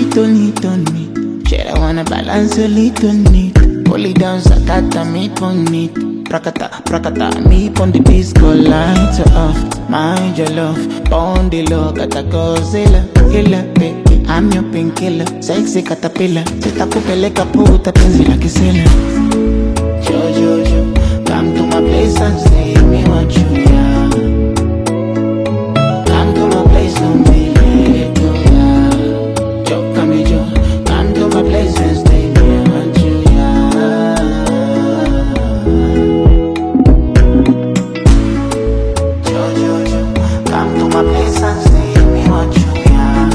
little neat on me. Shit, I wanna balance a little neat. Pull it down, sakata, me pon it. Prakata, prakata, me pon the disco lights are off. Mind your love, pon the low, kata Godzilla, killer, baby, I'm your painkiller. Sexy caterpillar, sitakupeleka puta penzi la kisela. Jojo, come to my place and stay, me want you, yeah. Come to my place, don't be late, oh yeah. Jo, come to my place and stay, me want you, yeah. Jojo, come to my place and stay, me want you, yeah.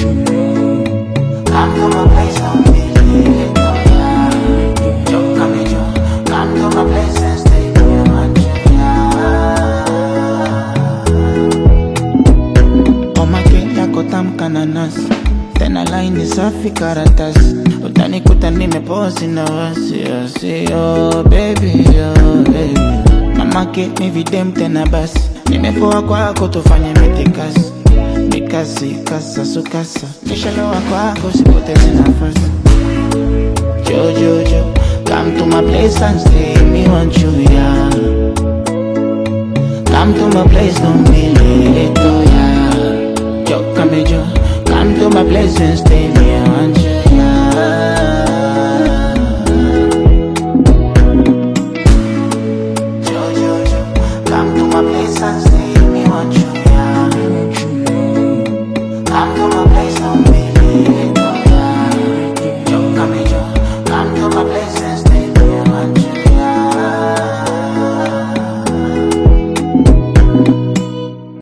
Come to my place, don't be late, oh yeah. Jo, come to my place and stay, me want you, yeah. Oma Kenya kotamka na nasi, tena line safi karatasi. Utanikuta nimeposi na wasi, oh baby, oh baby. Mama get me videm tena basi, nimepoa kwako tufanye mitikasi. Mikasi, kasa, sukasa, nishalowa kwako sipotezi nafasi. Jojo, come to my place and stay, me want you, yeah. Come to my place, don't be late, oh yeah. Jo, come to my place and stay, me